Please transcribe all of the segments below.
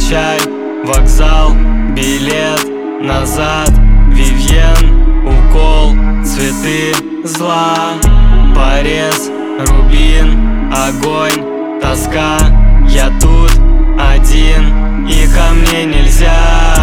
Печаль, вокзал, билет назад, Вивьен, укол, цветы зла, порез, рубин, огонь, тоска. Я тут один, и ко мне нельзя.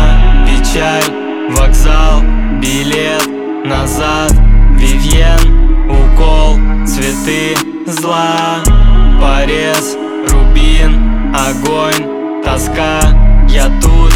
Печаль, вокзал, билет назад, Вивьен, укол, цветы зла, порез, рубин, огонь, тоска. Я тут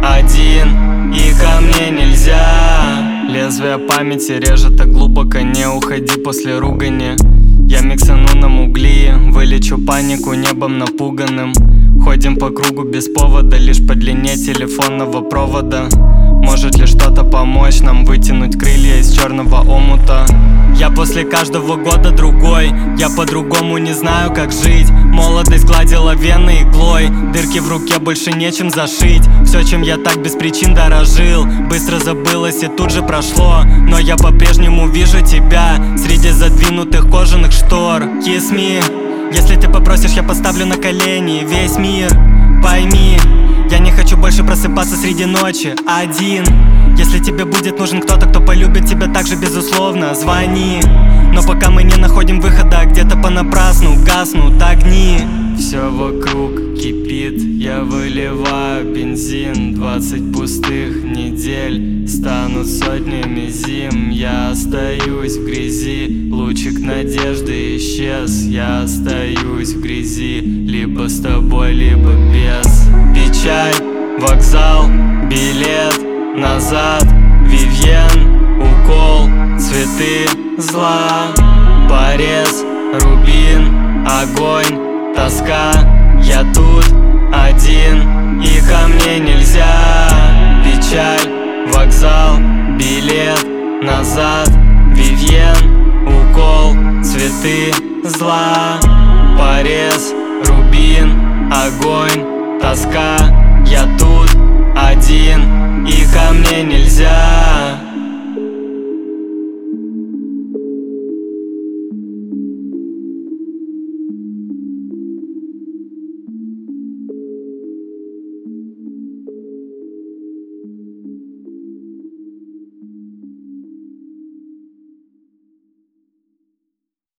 один, и ко мне нельзя. Лезвие памяти режет так глубоко, не уходи после ругани. Я миксану на мугли, вылечу панику небом напуганным. Ходим по кругу без повода, лишь по длине телефонного провода. Может ли что-то помочь нам вытянуть крылья из черного омута? Я после каждого года другой, я по-другому не знаю, как жить. Молодость гладила вены иглой, дырки в руке больше нечем зашить. Все, чем я так без причин дорожил, быстро забылось и тут же прошло. Но я по-прежнему вижу тебя среди задвинутых кожаных штор. Kiss me, если ты попросишь, я поставлю на колени весь мир. Пойми, я не хочу больше просыпаться среди ночи один. Если тебе будет нужен кто-то, кто полюбит тебя так же, безусловно, звони. Но пока мы не находим выхода, где-то понапрасну гаснут огни. Все вокруг кипит, я выливаю бензин. 20 пустых недель станут сотнями зим. Я остаюсь в грязи, лучик надежды исчез. Я остаюсь в грязи, либо с тобой, либо без. Печаль, вокзал, билет назад, Вивьен, укол, цветы зла, порез, рубин, огонь, тоска. Я тут один, и ко мне нельзя. Печаль, вокзал, билет назад, Вивьен, укол, цветы зла, порез, рубин, огонь, тоска. Я тут один, и ко мне нельзя.